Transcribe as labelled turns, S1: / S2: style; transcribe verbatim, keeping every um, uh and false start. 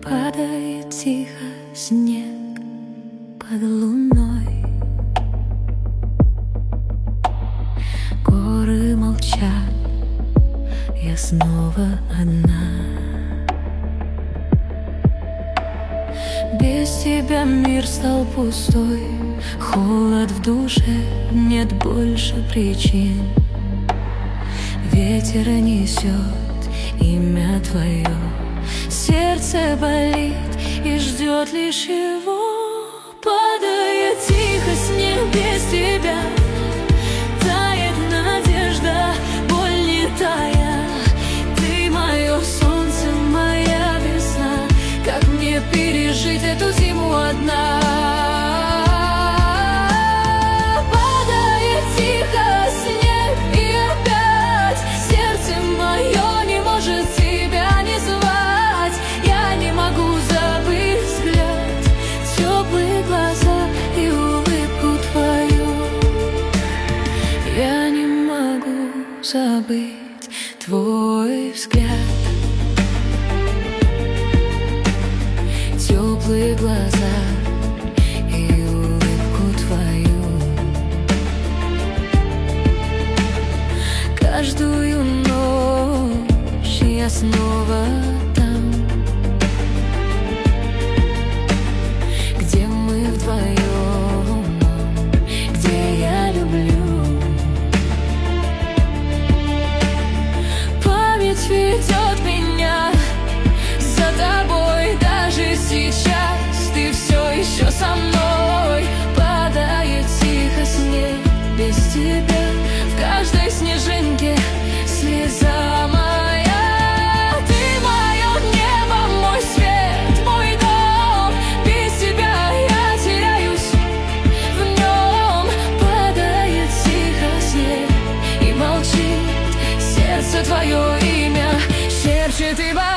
S1: Падает тихо снег под луной. Горы молчат, я снова одна. Без тебя мир стал пустой, холод в душе, нет больше причин. Ветер несет имя твое, сердце болит и ждет лишь его. Падает тихо снег без тебя, тает надежда, боль не тая. Ты мое солнце, моя весна, как мне пережить эту зиму одна? Падает тихо снег, и опять сердце мое не может тебя не звать. Я не могу забыть взгляд, теплые глаза и улыбку твою. Я не могу забыть твой взгляд, теплые глаза и улыбку твою. Каждую ночь я снова там, где мы вдвоем, где я люблю. Память ведет меня за тобой, даже сейчас ты все еще со мной. Падает тихо снег без тебя, в каждой снежинке слеза моя. Ты мое небо, мой свет, мой дом. Без тебя я теряюсь в нем. Падает тихо снег и молчит сердце, твое имя шепчет и боится.